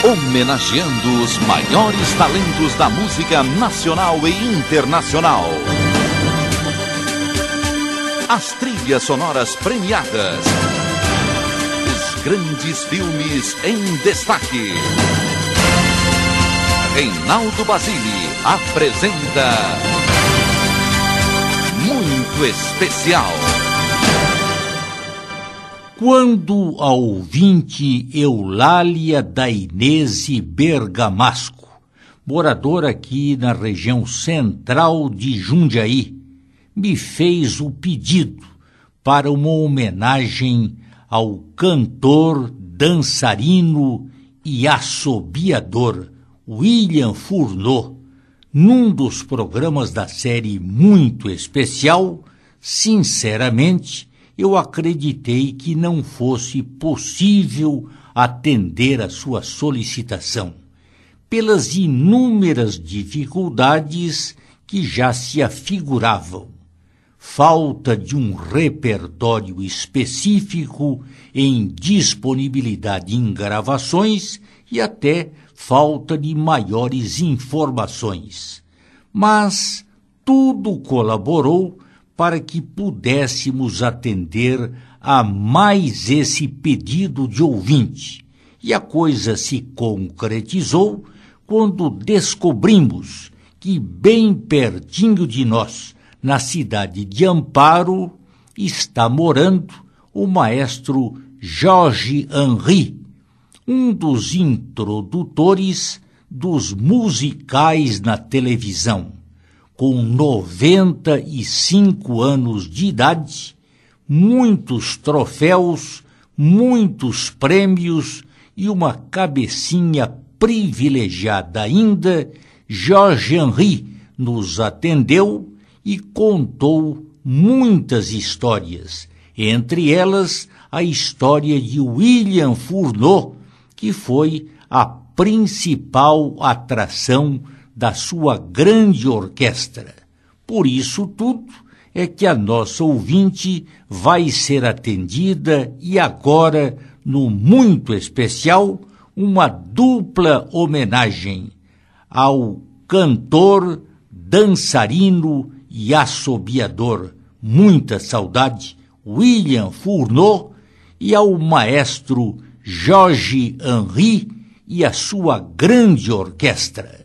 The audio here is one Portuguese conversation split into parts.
homenageando os maiores talentos da música nacional e internacional. As trilhas sonoras premiadas. Os grandes filmes em destaque. Reinaldo Basile apresenta Muito Especial. Quando a ouvinte Eulália Dainese Bergamasco, moradora aqui na região central de Jundiaí, me fez o pedido para uma homenagem ao cantor, dançarino e assobiador William Furneaux, num dos programas da série Muito Especial, sinceramente, eu acreditei que não fosse possível atender a sua solicitação, pelas inúmeras dificuldades que já se afiguravam. Falta de um repertório específico em disponibilidade em gravações e até falta de maiores informações. Mas tudo colaborou para que pudéssemos atender a mais esse pedido de ouvinte. E a coisa se concretizou quando descobrimos que bem pertinho de nós, na cidade de Amparo, está morando o maestro Jorge Henry, um dos introdutores dos musicais na televisão. Com 95 anos de idade, muitos troféus, muitos prêmios e uma cabecinha privilegiada ainda, Jorge Henry nos atendeu e contou muitas histórias, entre elas a história de William Furneaux, que foi a principal atração da sua grande orquestra. Por isso tudo é que a nossa ouvinte vai ser atendida e agora, no Muito Especial, uma dupla homenagem ao cantor, dançarino e assobiador, muita saudade, William Furneaux, e ao maestro Jorge Henry e a sua grande orquestra.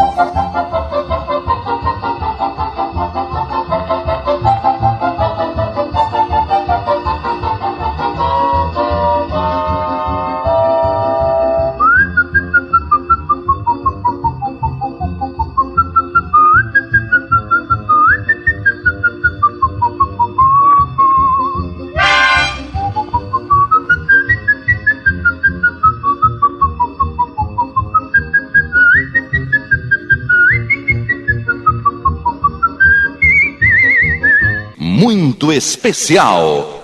Muito Especial.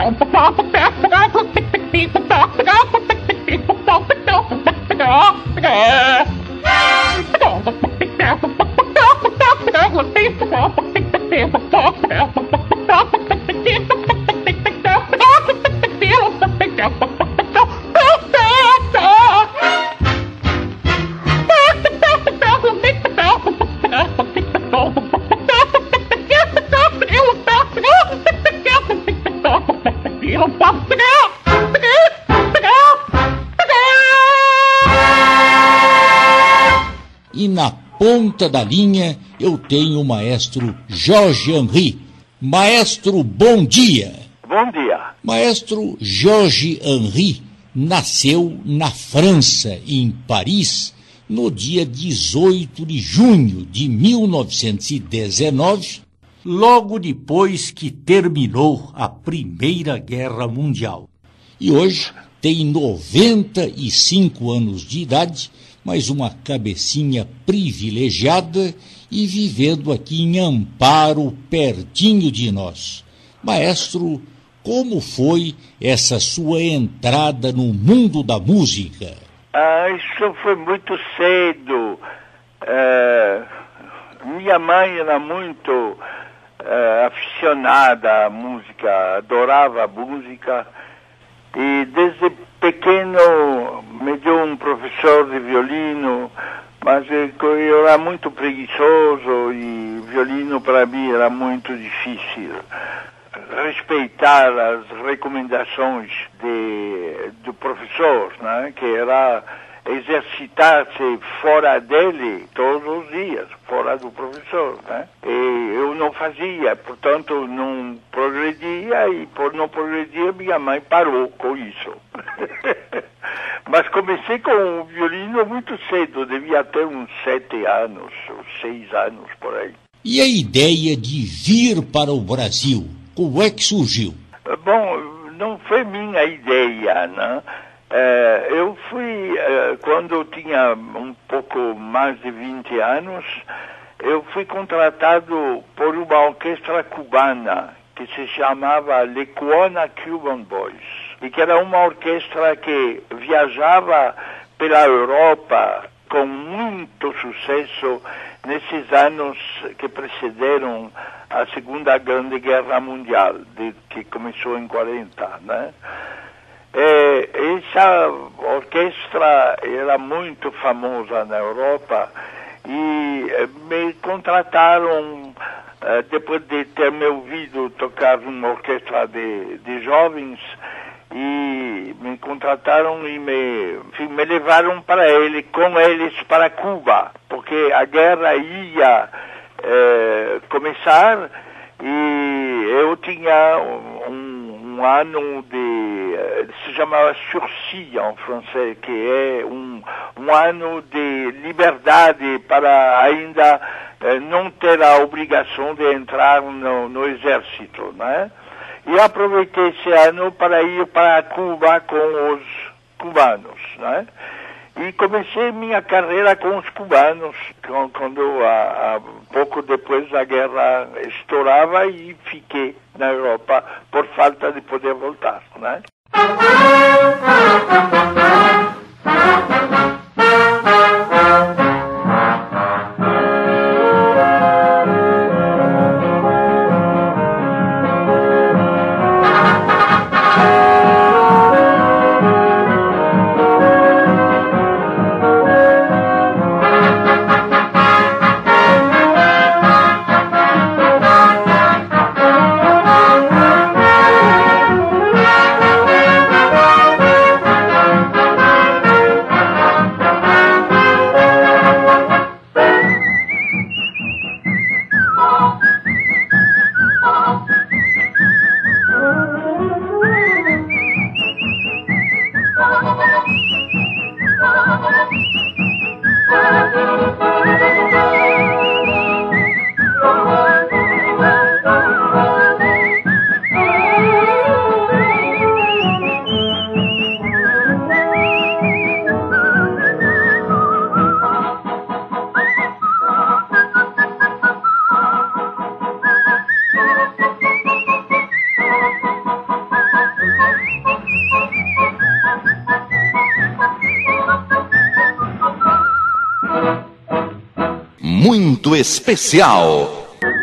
E na ponta da linha eu tenho o maestro Jorge Henry. Maestro, bom dia. Bom dia. Maestro Jorge Henry nasceu na França, em Paris, no dia 18 de junho de 1919, logo depois que terminou a Primeira Guerra Mundial. E hoje tem 95 anos de idade, mas uma cabecinha privilegiada e vivendo aqui em Amparo, pertinho de nós. Maestro, como foi essa sua entrada no mundo da música? Isso foi muito cedo. Minha mãe era muito aficionada à música, adorava a música. E desde pequeno me deu um professor de violino, mas eu era muito preguiçoso e violino para mim era muito difícil. Respeitar as recomendações do professor, né, que era exercitar-se fora dele todos os dias, fora do professor, né? E eu não fazia, portanto não progredia e por não progredir minha mãe parou com isso. Mas comecei com o violino muito cedo, devia ter uns 7 anos, 6 anos por aí. E a ideia de vir para o Brasil, como é que surgiu? Bom, não foi minha ideia, né? Eu fui, quando eu tinha um pouco mais de 20 anos, eu fui contratado por uma orquestra cubana que se chamava Lecuona Cuban Boys, e que era uma orquestra que viajava pela Europa com muito sucesso nesses anos que precederam a Segunda Grande Guerra Mundial, que começou em 40, né? Essa orquestra era muito famosa na Europa e me contrataram, depois de ter me ouvido tocar numa orquestra de jovens, e me contrataram e me levaram com eles para Cuba, porque a guerra ia começar e eu tinha um ano se chamava sursis em francês, que é um ano de liberdade para ainda não ter a obrigação de entrar no exército, né? E aproveitei esse ano para ir para Cuba com os cubanos, né? E comecei minha carreira com os cubanos, quando pouco depois a guerra estourava, e fiquei na Europa por falta de poder voltar, né? muito especial.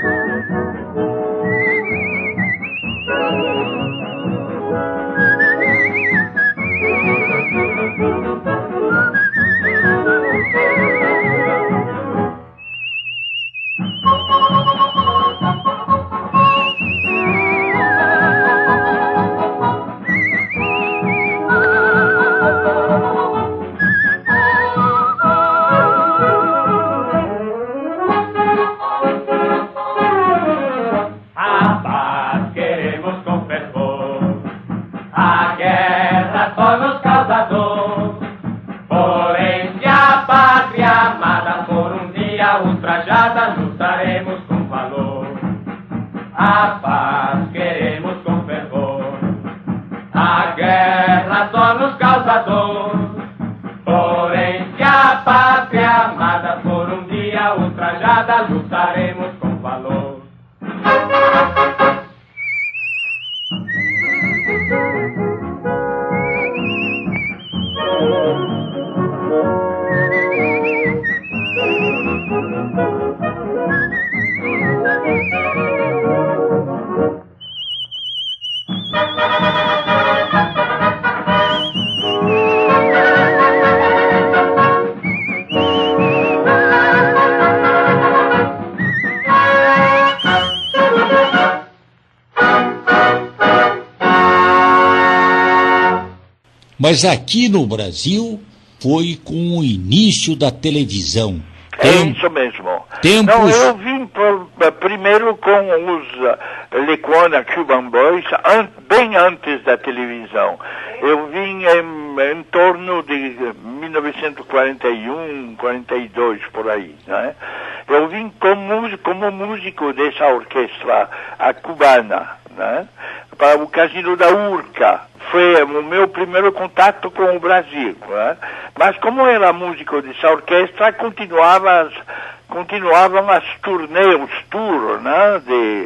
Mas aqui no Brasil foi com o início da televisão. Isso mesmo. Tempos... Não, eu vim primeiro com os Lecuona Cuban Boys, bem antes da televisão. Eu vim em torno de 1941, 42, por aí, né? Eu vim como músico dessa orquestra cubana, né? Para o Casino da Urca. Foi o meu primeiro contato com o Brasil, né? Mas como era músico dessa orquestra, continuavam as turnês, os tours, né?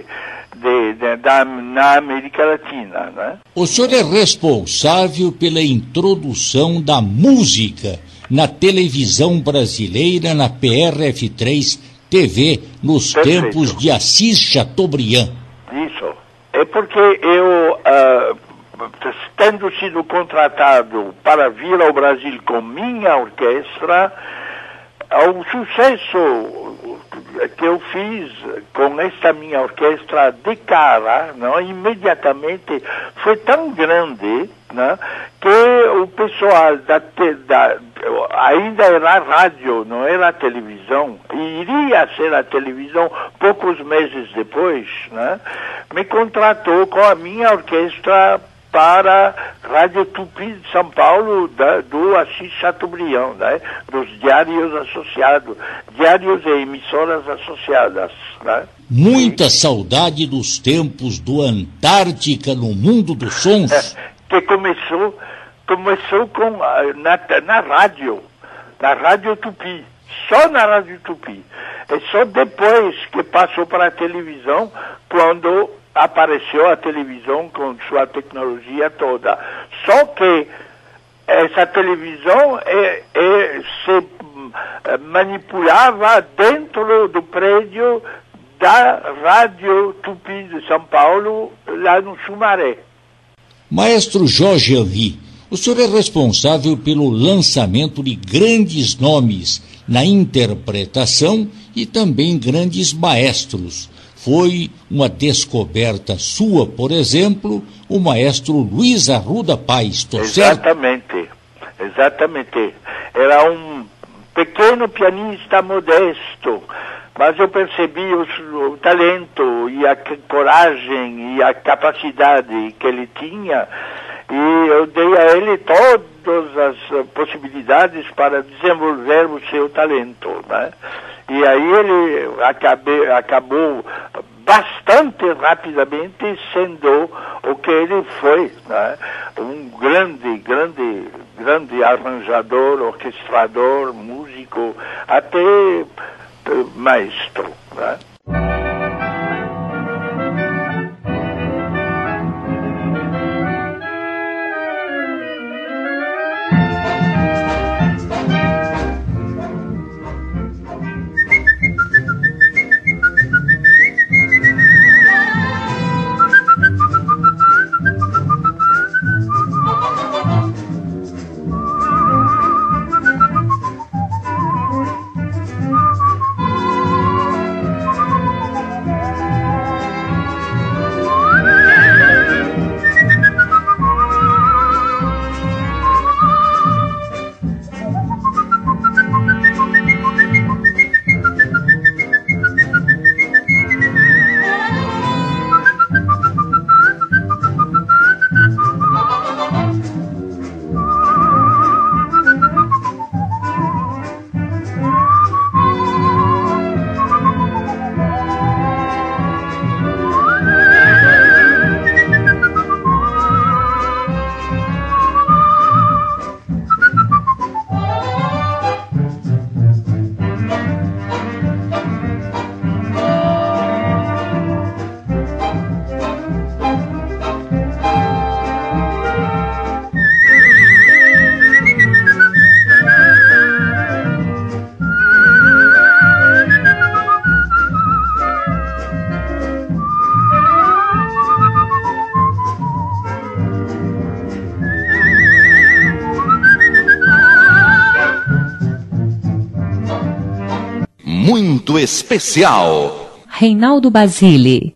Na América Latina, né? O senhor é responsável pela introdução da música na televisão brasileira, na PRF3 TV, nos Perfeito. tempos de Assis Chateaubriand. Isso. É porque eu, tendo sido contratado para vir ao Brasil com minha orquestra, o sucesso que eu fiz com esta minha orquestra de cara, não, imediatamente foi tão grande, né, que o pessoal ainda era rádio, não era televisão, e iria ser a televisão poucos meses depois, né, me contratou com a minha orquestra para Rádio Tupi de São Paulo, do Assis Chateaubriand, né? Dos diários associados, diários e emissoras associadas. Né? Muita saudade dos tempos do Antártica no Mundo dos Sons. Que começou com, na Rádio Tupi, só na Rádio Tupi. É só depois que passou para a televisão, quando apareceu a televisão com sua tecnologia toda. Só que essa televisão se manipulava dentro do prédio da Rádio Tupi de São Paulo, lá no Sumaré. Maestro Jorge Henry, o senhor é responsável pelo lançamento de grandes nomes na interpretação e também grandes maestros. Foi uma descoberta sua, por exemplo, o maestro Luiz Arruda Paz, tô certo? Exatamente. Era um pequeno pianista modesto, mas eu percebi o talento e a coragem e a capacidade que ele tinha, e eu dei a ele todas as possibilidades para desenvolver o seu talento, né? E aí ele acabou bastante rapidamente sendo o que ele foi, né? Um grande arranjador, orquestrador, músico, até maestro, né? muito especial. Reinaldo Basile.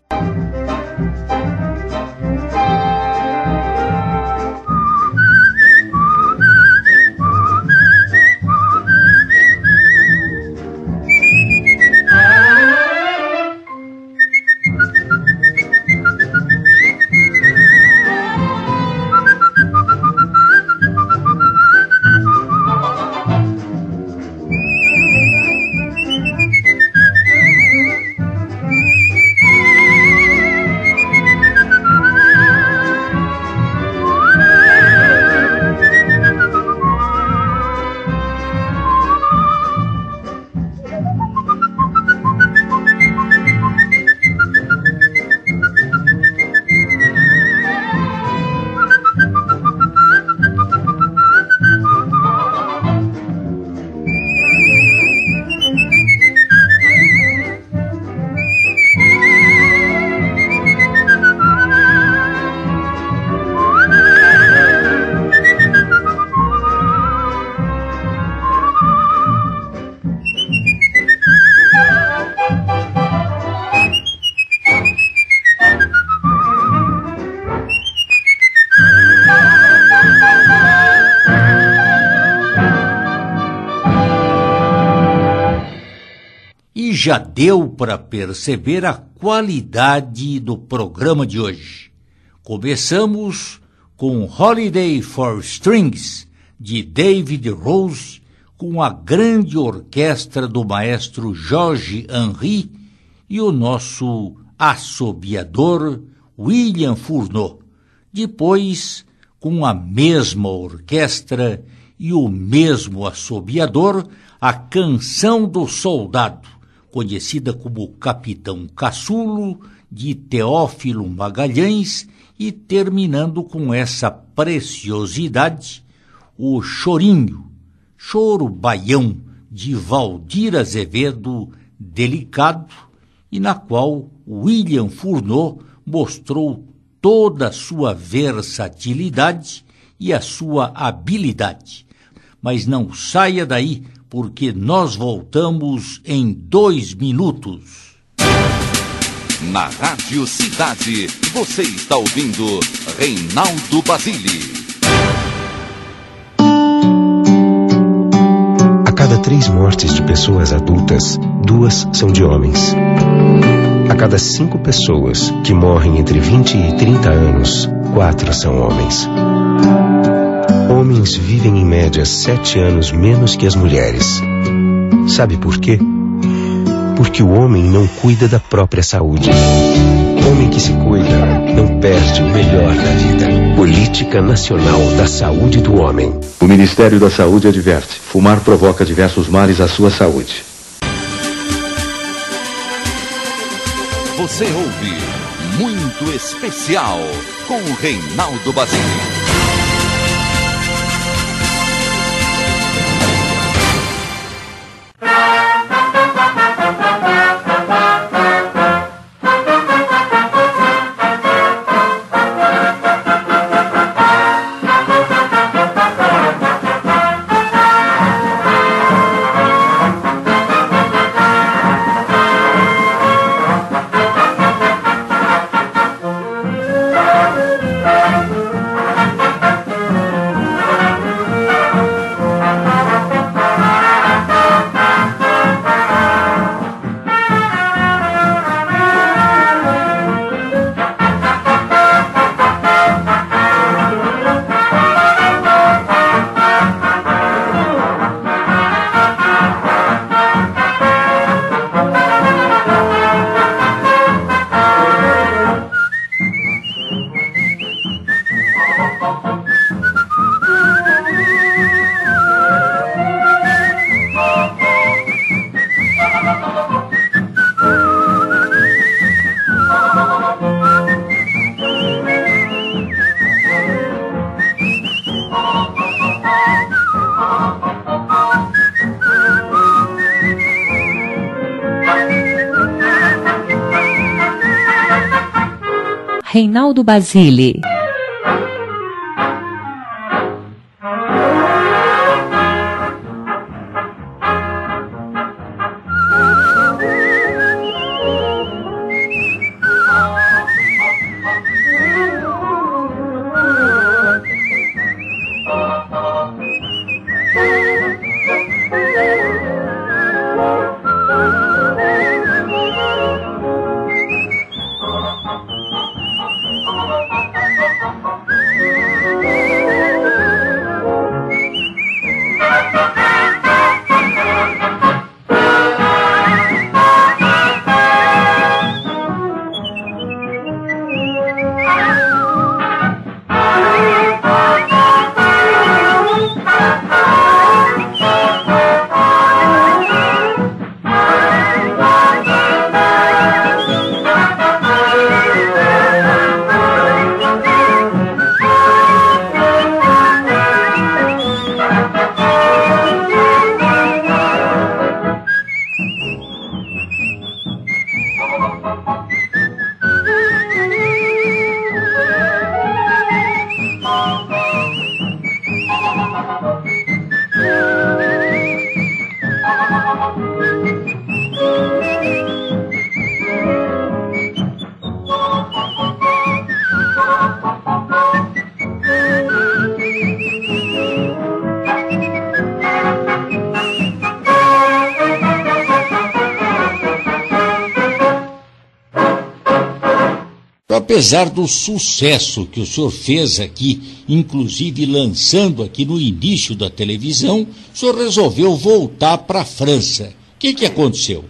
Já deu para perceber a qualidade do programa de hoje. Começamos com Holiday for Strings, de David Rose, com a grande orquestra do maestro Jorge Henry e o nosso assobiador William Fourneau. Depois, com a mesma orquestra e o mesmo assobiador, a Canção do Soldado, conhecida como Capitão Caçulo, de Teófilo Magalhães, e terminando com essa preciosidade, o Chorinho, Choro Baião, de Valdir Azevedo, delicado, e na qual William Fourneau mostrou toda a sua versatilidade e a sua habilidade. Mas não saia daí, porque nós voltamos em 2 minutos. Na Rádio Cidade, você está ouvindo Reinaldo Basile. A cada 3 mortes de pessoas adultas, 2 são de homens. A cada 5 pessoas que morrem entre 20 e 30 anos, 4 são homens. Homens vivem em média 7 anos menos que as mulheres. Sabe por quê? Porque o homem não cuida da própria saúde. Homem que se cuida não perde o melhor da vida. Política Nacional da Saúde do Homem. O Ministério da Saúde adverte: fumar provoca diversos males à sua saúde. Você ouve Muito Especial com Reinaldo Basile. Reinaldo Basile. Apesar do sucesso que o senhor fez aqui, inclusive lançando aqui no início da televisão, o senhor resolveu voltar para a França. O que aconteceu?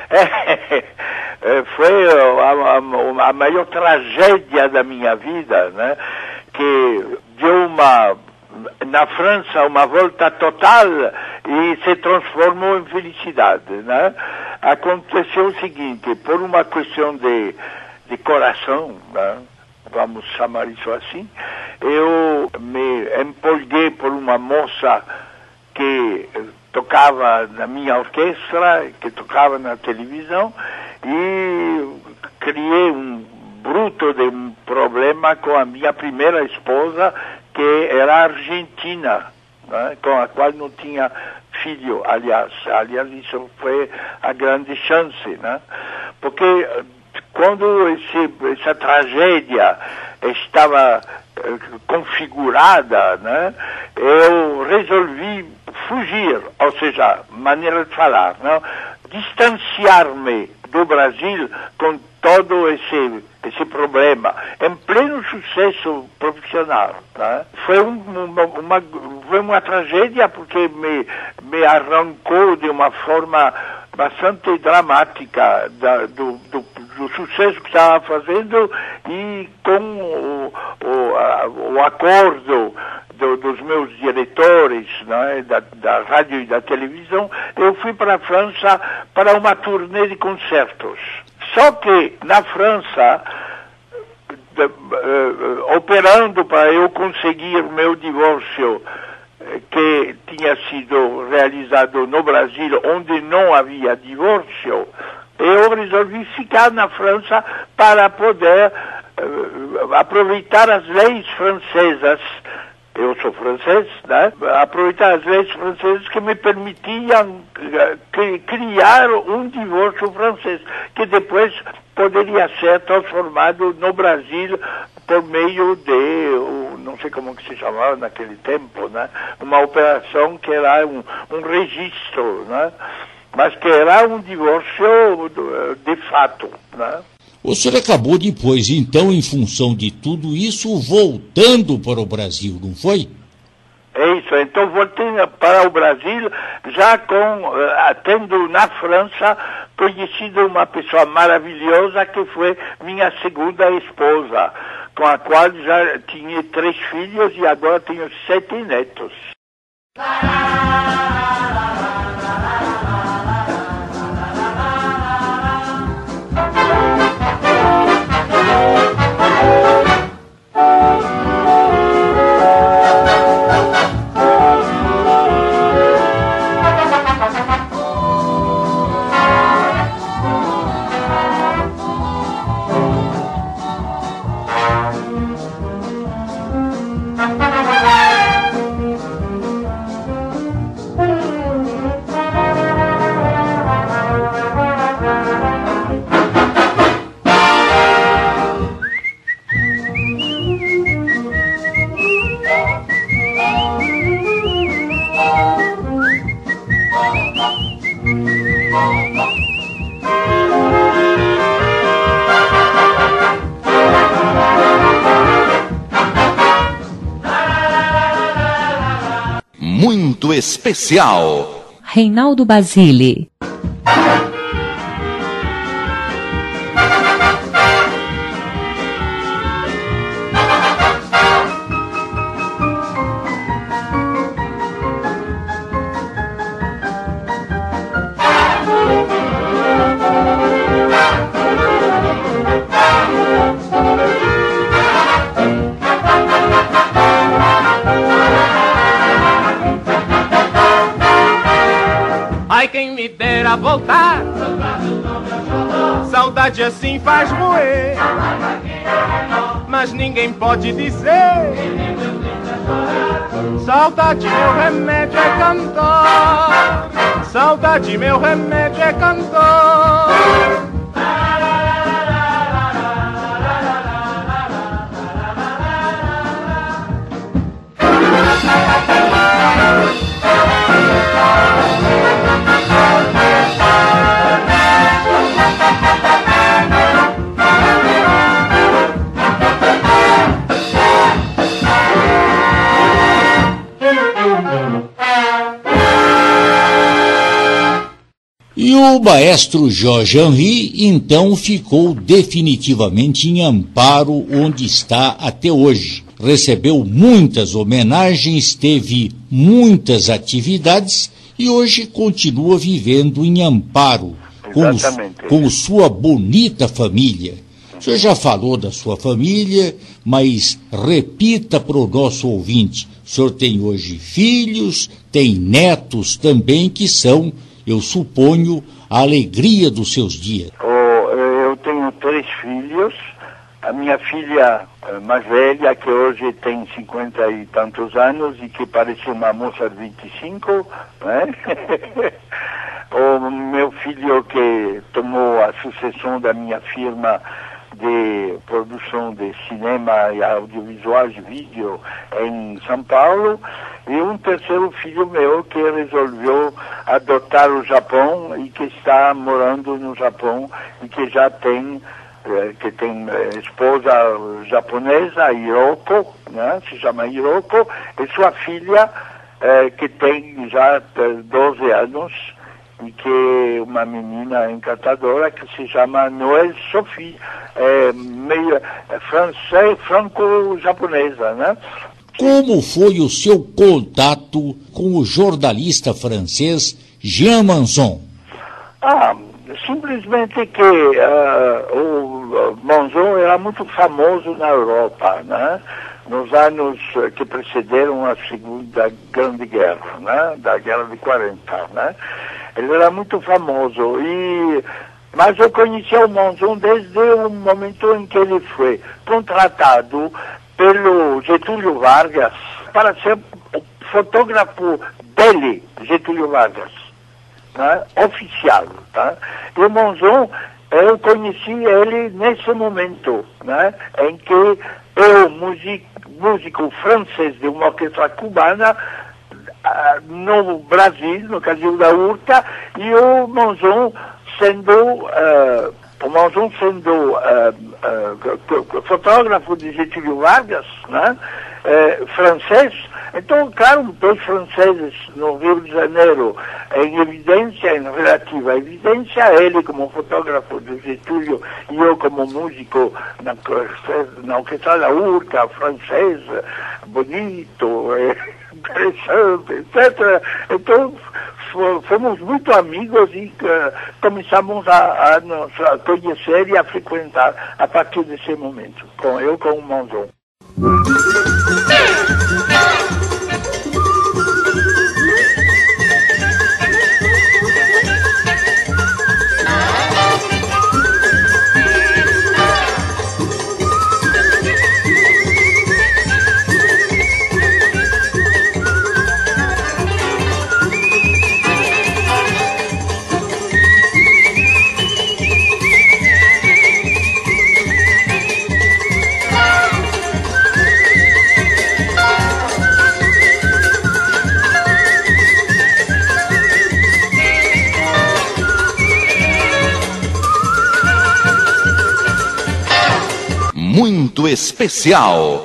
Foi a maior tragédia da minha vida, né? Que deu na França uma volta total e se transformou em felicidade, né? Aconteceu o seguinte, por uma questão de coração, né? Vamos chamar isso assim, eu me empolguei por uma moça que tocava na minha orquestra, que tocava na televisão, e criei um bruto de um problema com a minha primeira esposa, que era argentina, né? Com a qual não tinha filho, aliás, isso foi a grande chance, né? Porque quando essa tragédia estava configurada, né, eu resolvi fugir, ou seja, maneira de falar, não? Distanciar-me do Brasil com todo esse problema, em pleno sucesso profissional. Né? Foi uma tragédia porque me arrancou de uma forma bastante dramática do sucesso que estava fazendo, e com o acordo dos meus diretores, né, da rádio e da televisão, eu fui para a França para uma turnê de concertos. Só que na França, operando para eu conseguir meu divórcio, que tinha sido realizado no Brasil, onde não havia divórcio, eu resolvi ficar na França para poder aproveitar as leis francesas. Eu sou francês, né? Aproveitar as leis francesas que me permitiam criar um divórcio francês, que depois poderia ser transformado no Brasil por meio de, não sei como que se chamava naquele tempo, né? Uma operação que era um registro, né? Mas que era um divórcio de fato, né? O senhor acabou depois, então, em função de tudo isso, voltando para o Brasil, não foi? É isso, então voltei para o Brasil, já tendo na França conhecido uma pessoa maravilhosa que foi minha segunda esposa, com a qual já tinha 3 filhos e agora tenho 7 netos. Muito especial. Reinaldo Basile. Ai, quem me dera voltar, saudade assim faz moer, mas ninguém pode dizer Saudade, meu remédio é cantar. Saudade, meu remédio é cantar. E o maestro Jorge Henry, então, ficou definitivamente em Amparo, onde está até hoje. Recebeu muitas homenagens, teve muitas atividades e hoje continua vivendo em Amparo, com sua bonita família. O senhor já falou da sua família, mas repita para o nosso ouvinte. O senhor tem hoje filhos, tem netos também, que são, eu suponho, a alegria dos seus dias. Eu tenho 3 filhos. A minha filha mais velha, que hoje tem 50 e tantos anos e que parece uma moça de 25, né? O meu filho, que tomou a sucessão da minha firma de produção de cinema e audiovisuais, vídeo, em São Paulo, e um terceiro filho meu que resolveu adotar o Japão e que está morando no Japão e que já tem esposa japonesa, Hiroko, né, se chama Hiroko, e sua filha, que tem já 12 anos, e que é uma menina encantadora que se chama Noël Sophie, meio franco-japonesa, né? Como foi o seu contato com o jornalista francês Jean Manzon? Simplesmente que o Manzon era muito famoso na Europa, né? Nos anos que precederam a Segunda Grande Guerra, né? Da Guerra de 40, né? Ele era muito famoso, mas eu conhecia o Manzon desde o momento em que ele foi contratado pelo Getúlio Vargas para ser o fotógrafo dele, Getúlio Vargas, né? Oficial, tá? E o Manzon, eu conheci ele nesse momento, né? Em que eu, músico francês de uma orquestra cubana, no Brasil, no Casino da Urca, e o Manzon sendo fotógrafo de Getúlio Vargas, né? Francês. Então, claro, dois franceses no Rio de Janeiro em evidência, em relativa evidência, ele como fotógrafo de Getúlio e eu como músico na Orquestra da Urca, francês, bonito, interessante, etc. Então, fomos muito amigos e começamos a nos conhecer e a frequentar a partir desse momento, com o Manzon. Muito especial.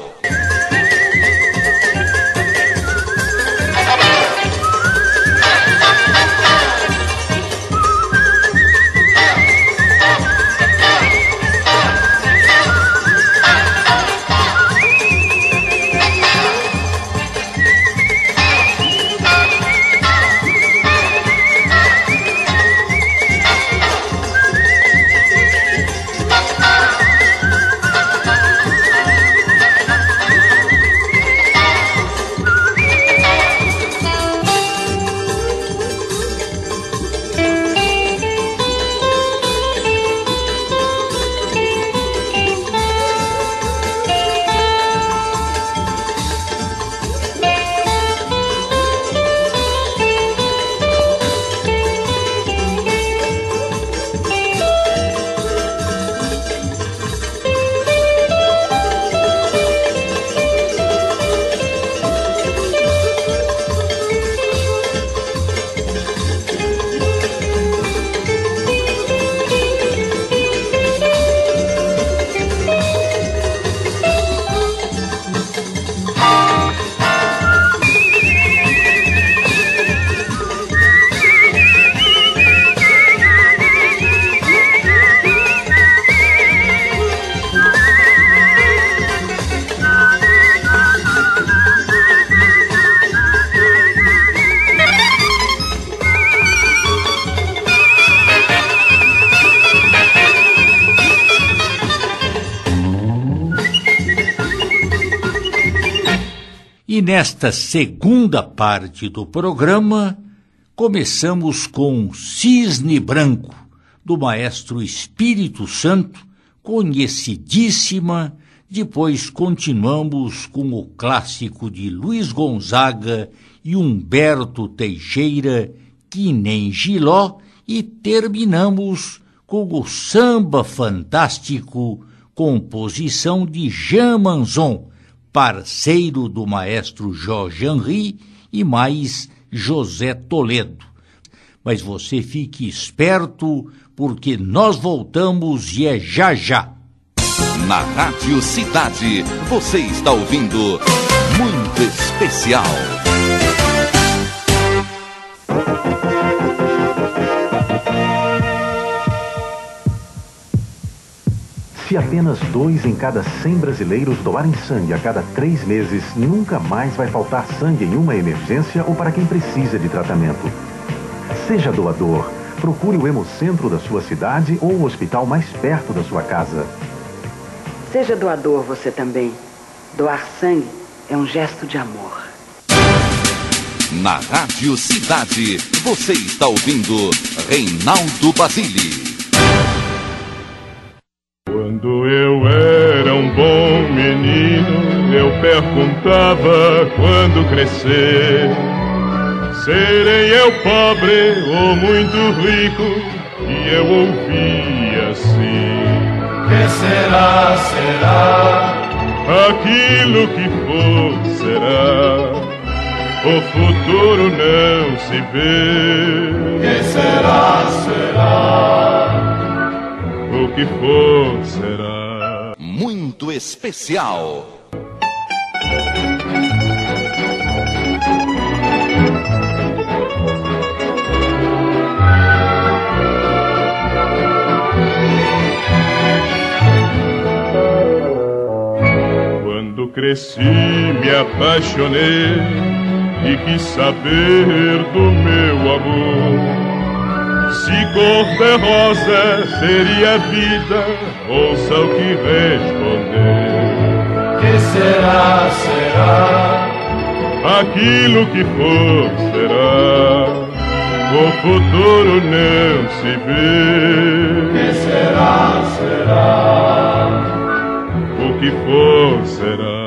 nesta segunda parte do programa, começamos com Cisne Branco, do maestro Espírito Santo, conhecidíssima. Depois continuamos com o clássico de Luiz Gonzaga e Humberto Teixeira, Que Nem Giló, e terminamos com o Samba Fantástico, composição de Jean Manzon, parceiro do maestro Jorge Henry e mais José Toledo. Mas você fique esperto, porque nós voltamos e é já já. Na Rádio Cidade, você está ouvindo Muito Especial. Se apenas 2 em cada 100 brasileiros doarem sangue a cada 3 meses, nunca mais vai faltar sangue em uma emergência ou para quem precisa de tratamento. Seja doador. Procure o hemocentro da sua cidade ou o hospital mais perto da sua casa. Seja doador você também. Doar sangue é um gesto de amor. Na Rádio Cidade, você está ouvindo Reinaldo Basile. Quando eu era um bom menino, eu perguntava quando crescer, serei eu pobre ou muito rico? E eu ouvia assim: que será, será? Aquilo que for, será. O futuro não se vê. Que será, será? O que for, será. Muito especial. Quando cresci, me apaixonei e quis saber do meu amor. Se cor-de-rosa seria a vida, ouça o que responder. Que será, será? Aquilo que for, será. O futuro não se vê. Que será, será? O que for, será.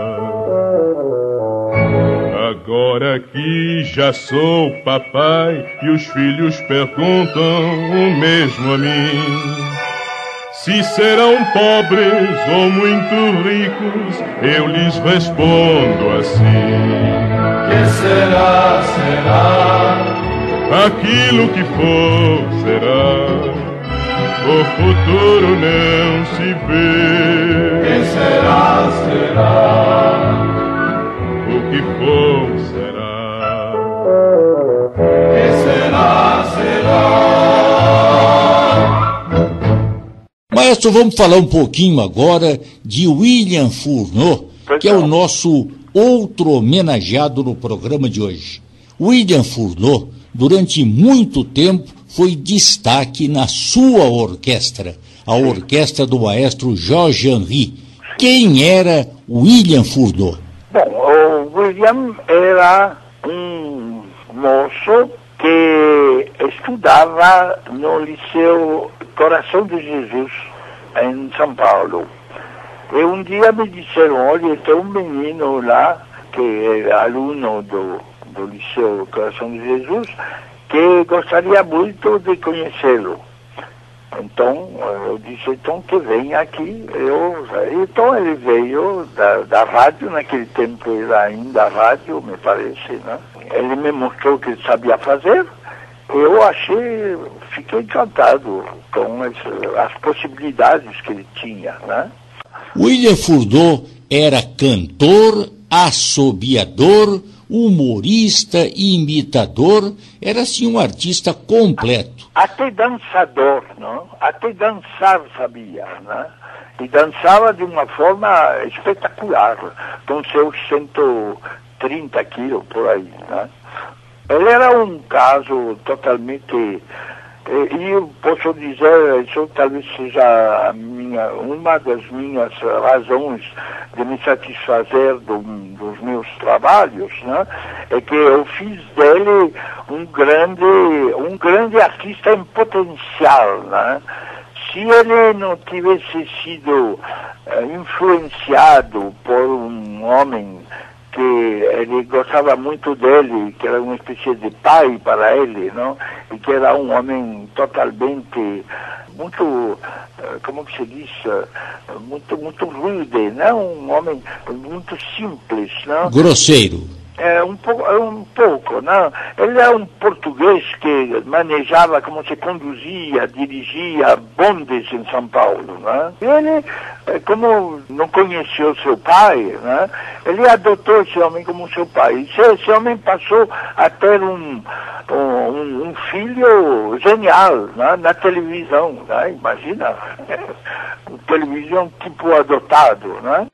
Agora que já sou papai e os filhos perguntam o mesmo a mim, se serão pobres ou muito ricos, eu lhes respondo assim: que será, será? Aquilo que for, será. O futuro não se vê. Que será, será? O que for, será. Que será, será. Maestro, vamos falar um pouquinho agora de William Furneaux, que é o nosso outro homenageado no programa de hoje. William Furneaux, durante muito tempo, foi destaque na sua orquestra, a orquestra do maestro Jorge Henry. Quem era William Furneaux? Bom, o William era um moço que estudava no Liceu Coração de Jesus, em São Paulo. E um dia me disseram: olha, tem um menino lá, que é aluno do Liceu Coração de Jesus, que gostaria muito de conhecê-lo. Então, eu disse, então que venha aqui. Então ele veio da rádio, naquele tempo era ainda rádio, me parece, né? Ele me mostrou o que ele sabia fazer. Eu fiquei encantado com as possibilidades que ele tinha, né? William Furneaux era cantor, assobiador, humorista e imitador, era assim um artista completo. Até dançador, não? Até dançar sabia, né? E dançava de uma forma espetacular, com seus 130 quilos por aí, né? Ele era um caso totalmente E eu posso dizer, isso talvez seja uma das minhas razões de me satisfazer dos meus trabalhos, né? É que eu fiz dele um grande artista em potencial, né? Se ele não tivesse sido influenciado por um homem que ele gostava muito dele, que era uma espécie de pai para ele, não? E que era um homem totalmente, muito, como que se diz, muito rude, não? Um homem muito simples, não? Grosseiro. Um pouco, não? Ele é um português que manejava como se conduzia, dirigia bondes em São Paulo, né? E ele, como não conheceu seu pai, né? Ele adotou esse homem como seu pai. E esse homem passou a ter um filho genial, né? Na televisão, né? Imagina, televisão tipo adotado, né?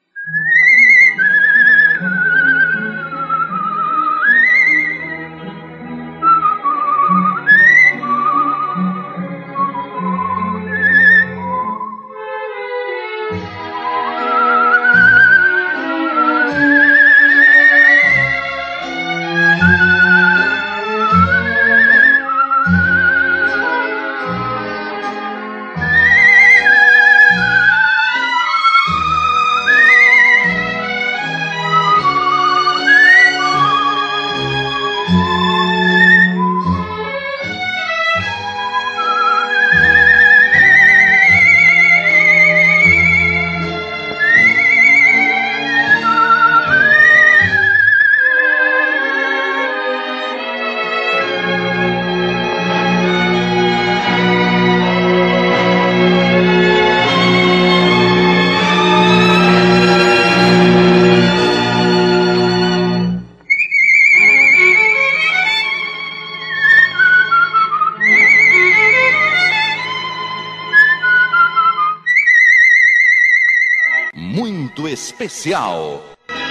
Muito especial.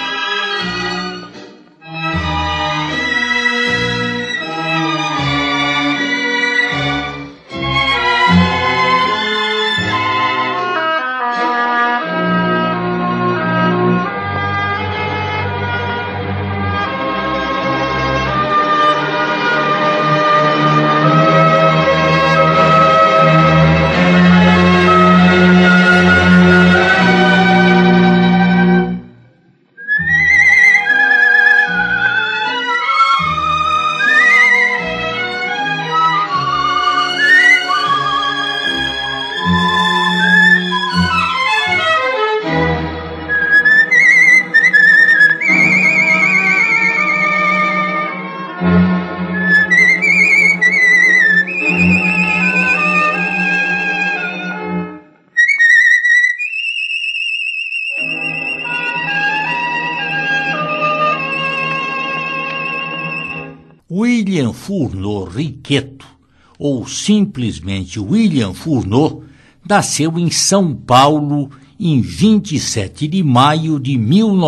William Furneaux Riqueto, ou simplesmente William Furneaux, nasceu em São Paulo em 27 de maio de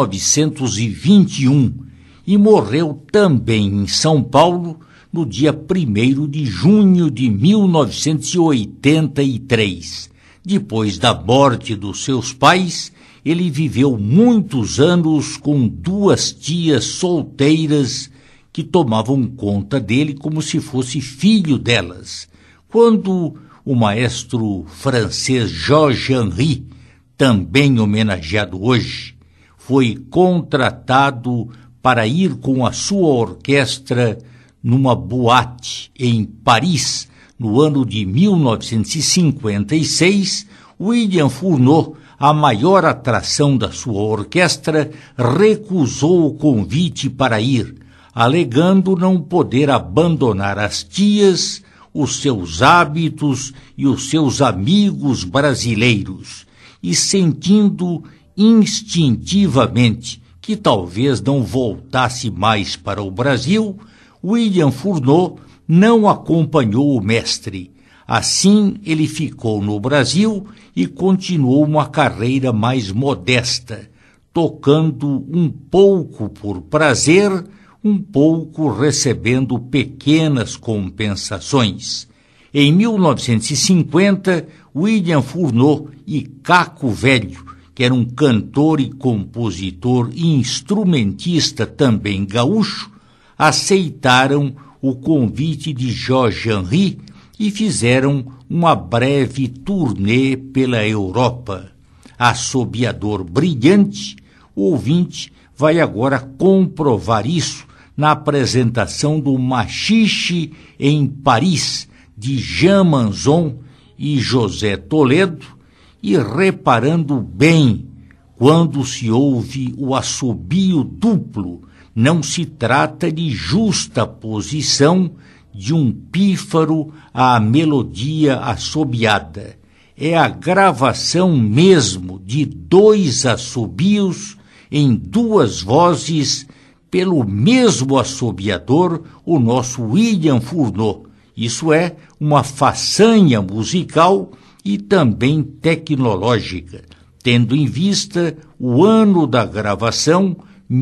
1921 e morreu também em São Paulo no dia 1º de junho de 1983. Depois da morte dos seus pais, ele viveu muitos anos com 2 tias solteiras que tomavam conta dele como se fosse filho delas. Quando o maestro francês Georges Henry, também homenageado hoje, foi contratado para ir com a sua orquestra numa boate em Paris, no ano de 1956, William Furneaux, a maior atração da sua orquestra, recusou o convite para ir, alegando não poder abandonar as tias, os seus hábitos e os seus amigos brasileiros, e sentindo instintivamente que talvez não voltasse mais para o Brasil, William Furneaux não acompanhou o mestre. Assim, ele ficou no Brasil e continuou uma carreira mais modesta, tocando um pouco por prazer, um pouco recebendo pequenas compensações. Em 1950, William Furneaux e Caco Velho, que era um cantor e compositor e instrumentista também gaúcho, aceitaram o convite de Jorge Henry e fizeram uma breve turnê pela Europa. Assobiador brilhante, o ouvinte vai agora comprovar isso na apresentação do Machixe em Paris, de Jean Manzon e José Toledo, e reparando bem, quando se ouve o assobio duplo, não se trata de justa posição de um pífaro à melodia assobiada. É a gravação mesmo de dois assobios em duas vozes pelo mesmo assobiador, o nosso William Furneaux. Isso é uma façanha musical e também tecnológica, tendo em vista o ano da gravação,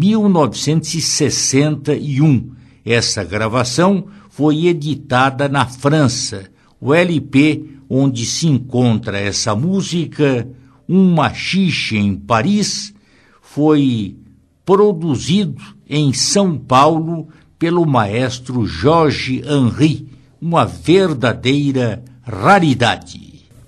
1961. Essa gravação foi editada na França. O LP onde se encontra essa música, Um Machixe em Paris, foi produzido em São Paulo pelo maestro Jorge Henry, uma verdadeira raridade.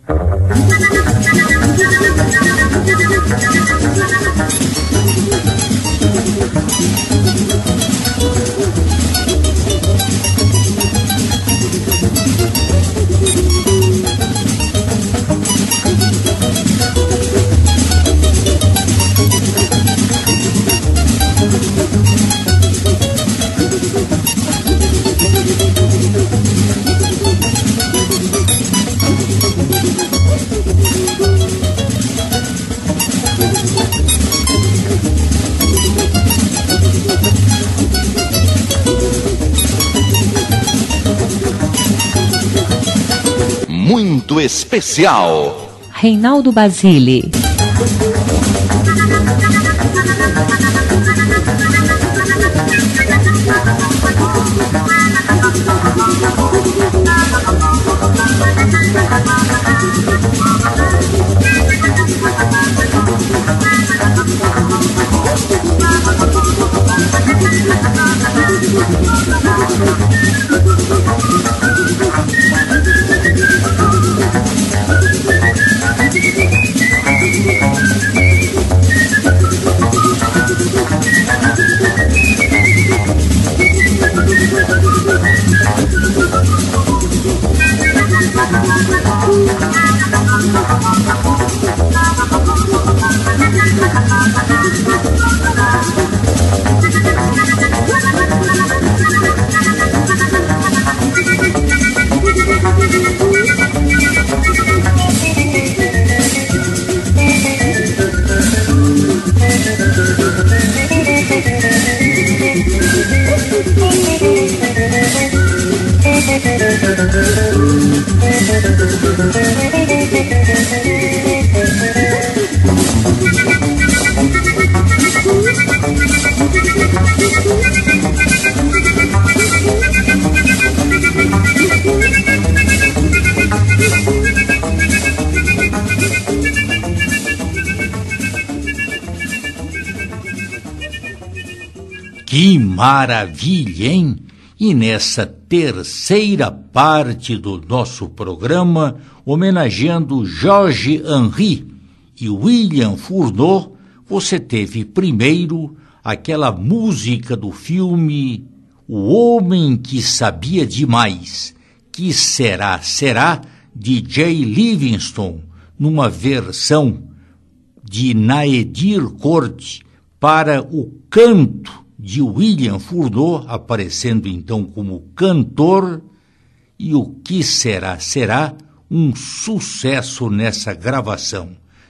Muito especial. Reinaldo Basile. Que maravilha, hein? E nessa terceira parte do nosso programa, homenageando Jorge Henry e William Furneaux, você teve primeiro aquela música do filme O Homem que Sabia Demais, Que Será, Será, de Jay Livingston, numa versão de Naedir Corte para o canto de William Furneaux, aparecendo então como cantor, e o Que Será, Será, um sucesso nessa gravação.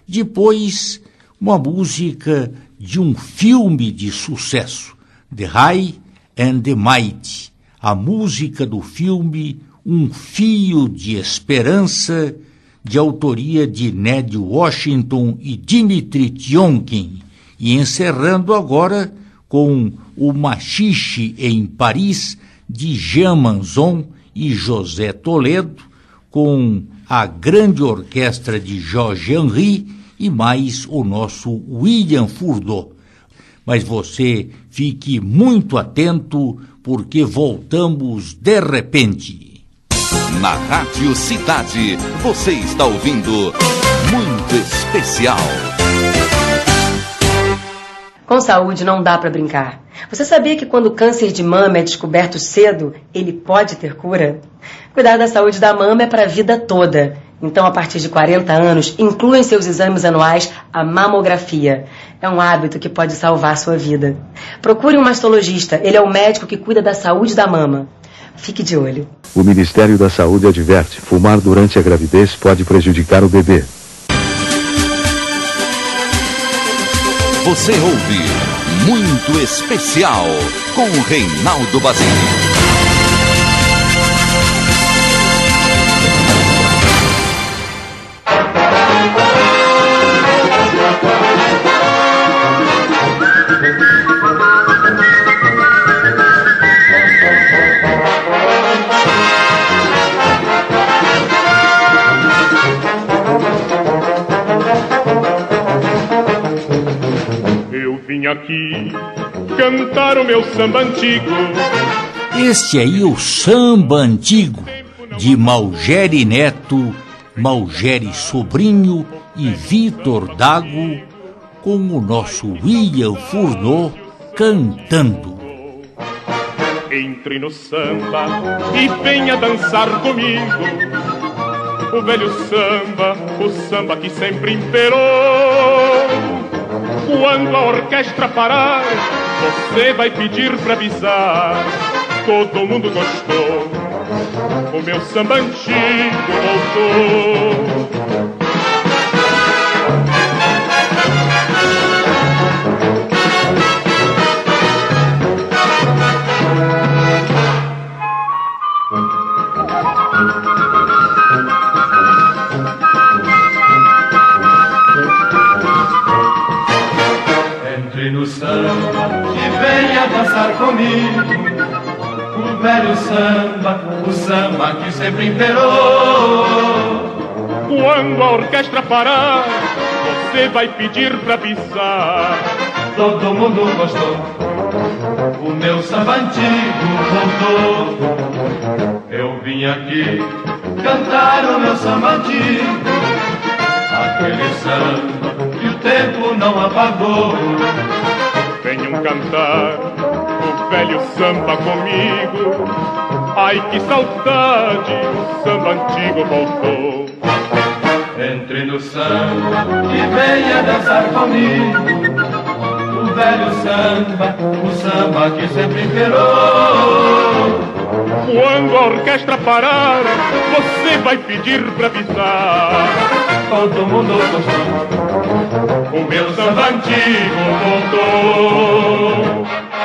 Depois, uma música de um filme de sucesso, The High and the Mighty, a música do filme Um Fio de Esperança, de autoria de Ned Washington e Dimitri Tionkin, e encerrando agora com O Machixe em Paris, de Jean Manzon e José Toledo, com a grande orquestra de Jorge Henry e mais o nosso William Furneaux. Mas você fique muito atento, porque voltamos de repente. Na Rádio Cidade, você está ouvindo Muito Especial. Com saúde não dá para brincar. Você sabia que quando o câncer de mama é descoberto cedo, ele pode ter cura? Cuidar da saúde da mama é para a vida toda. Então, a partir de 40 anos, inclua em seus exames anuais a mamografia. É um hábito que pode salvar sua vida. Procure um mastologista. Ele é o médico que cuida da saúde da mama. Fique de olho. O Ministério da Saúde adverte: fumar durante a gravidez pode prejudicar o bebê. Você ouve Muito Especial com Reinaldo Basílio. Vim aqui cantar o meu samba antigo. Este aí é o samba antigo de Malgeri Neto, Malgeri Sobrinho e Vitor Dago, com o nosso William Furneaux cantando. Entre no samba e venha dançar comigo, o velho samba, o samba que sempre imperou. Quando a orquestra parar, você vai pedir pra avisar: todo mundo gostou, o meu samba antigo voltou. Entre no samba e venha dançar comigo, o velho samba, o samba que sempre imperou. Quando a orquestra parar, você vai pedir pra avisar: todo mundo gostou, o meu samba antigo voltou. Eu vim aqui cantar o meu samba antigo, aquele samba que o tempo não apagou. Venham cantar o velho samba comigo. Ai, que saudade, o samba antigo voltou. Entre no samba e venha dançar comigo, o velho samba, o samba que sempre imperou. Quando a orquestra parar, você vai pedir pra avisar: todo mundo gostou, o meu samba antigo voltou.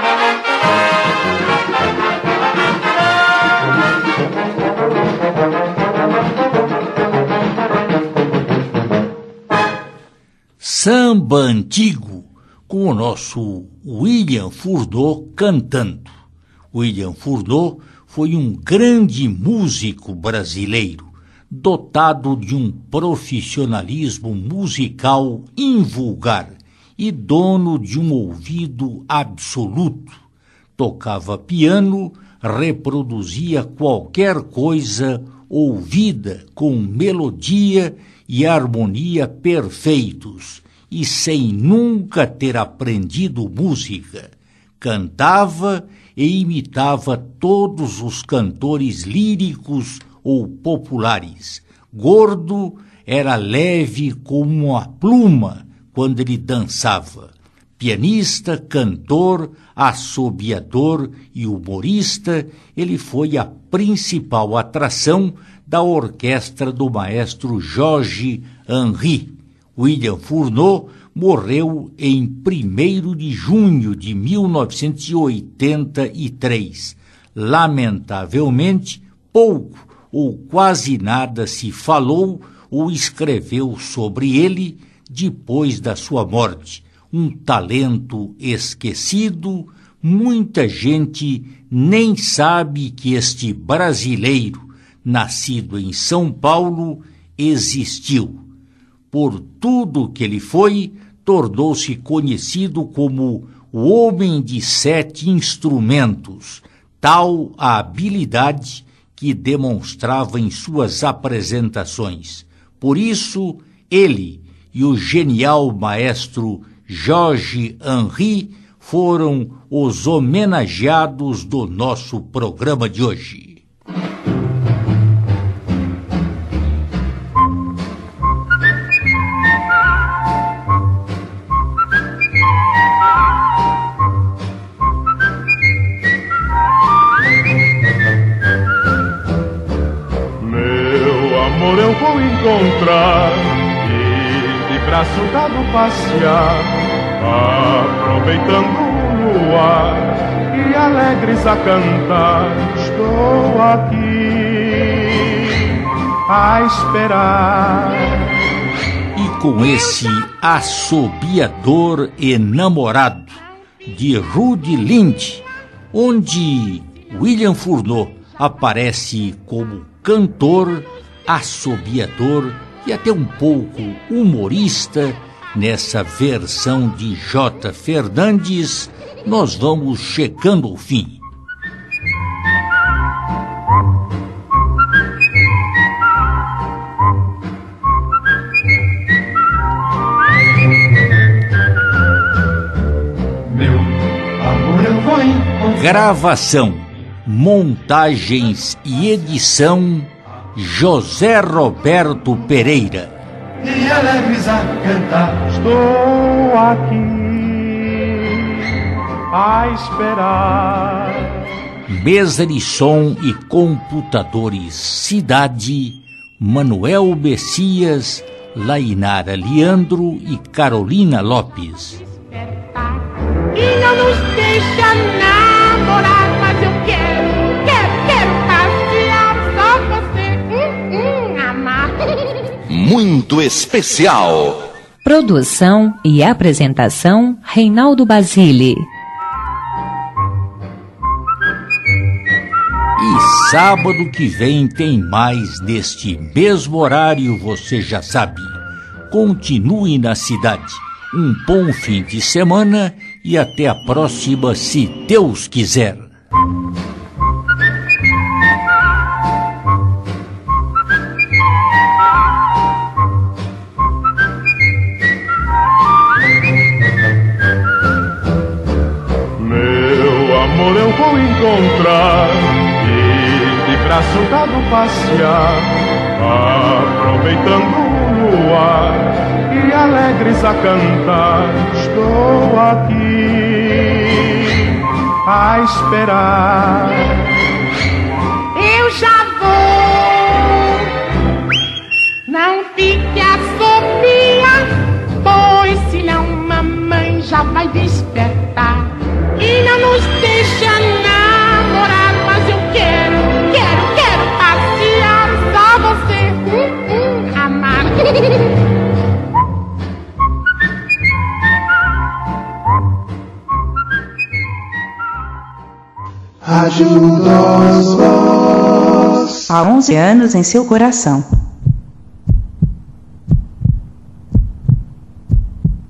Samba antigo, com o nosso William Furneaux cantando. William Furneaux foi um grande músico brasileiro, dotado de um profissionalismo musical invulgar e dono de um ouvido absoluto. Tocava piano, reproduzia qualquer coisa ouvida com melodia e harmonia perfeitos, e sem nunca ter aprendido música. Cantava e imitava todos os cantores líricos ou populares. Gordo, era leve como uma pluma quando ele dançava. Pianista, cantor, assobiador e humorista, ele foi a principal atração da orquestra do maestro Jorge Henry. William Furneaux morreu em 1º de junho de 1983. Lamentavelmente, pouco ou quase nada se falou ou escreveu sobre ele depois da sua morte. Um talento esquecido, muita gente nem sabe que este brasileiro nascido em São Paulo, existiu. Por tudo que ele foi, tornou-se conhecido como o homem de 7 instrumentos, tal a habilidade que demonstrava em suas apresentações. Por isso, ele e o genial maestro Jorge Henry foram os homenageados do nosso programa de hoje. Eu vou encontrar e de braço dado passear, aproveitando o luar e alegres a cantar. Estou aqui a esperar. E com esse assobiador enamorado de Rudy Lind, onde William Furneaux aparece como cantor, assobiador e até um pouco humorista, nessa versão de J. Fernandes, nós vamos chegando ao fim. Meu amor, eu vou encontrar. Gravação, montagens e edição José Roberto Pereira. E alegres a cantar. Estou aqui a esperar. Mesa de som e computadores Cidade, Manuel Messias, Lainara Leandro e Carolina Lopes. E não nos deixa namorar, mas eu quero passear só você. Amar. Muito especial. Produção e apresentação Reinaldo Basile. E sábado que vem tem mais neste mesmo horário, você já sabe. Continue na cidade. Um bom fim de semana e até a próxima, se Deus quiser. Meu amor, eu vou encontrar e de braço dado passear, aproveitando o luar e alegres a cantar. Estou aqui a esperar. Eu já vou. Não fique a Sofia, pois senão mamãe já vai despertar. E não nos deixa namorar, mas eu quero passear só você. Amar. Rádio Nós Voz. Há 11 anos em seu coração.